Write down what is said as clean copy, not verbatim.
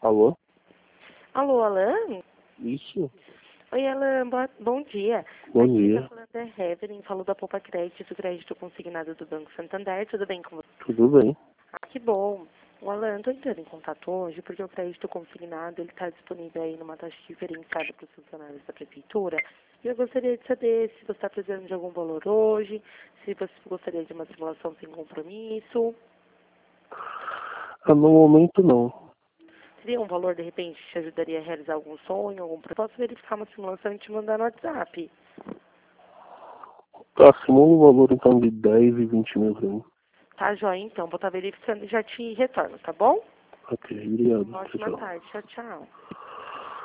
Alô? Alô, Alan? Isso? Oi, Alan, bom dia. Bom Aqui dia. tá falando é Heaven, falou da Poupa Crédito consignado do Banco Santander, tudo bem com você? Tudo bem? Ah, que bom. O Alan, tô entrando em contato hoje porque o crédito consignado, ele tá disponível aí numa taxa diferenciada para os funcionários da prefeitura. E eu gostaria de saber se você está precisando de algum valor hoje, se você gostaria de uma simulação sem compromisso. Ah, no momento não. Seria um valor, de repente, que te ajudaria a realizar algum sonho, algum propósito? Posso verificar uma simulação e te mandar no WhatsApp. Tá, simula o valor então de 10 e 20 mil pra mim. Tá, joia, então. Vou estar verificando e já te retorno, tá bom? Ok, obrigado. Uma Tchau, ótima tchau. tarde. Tchau, tchau.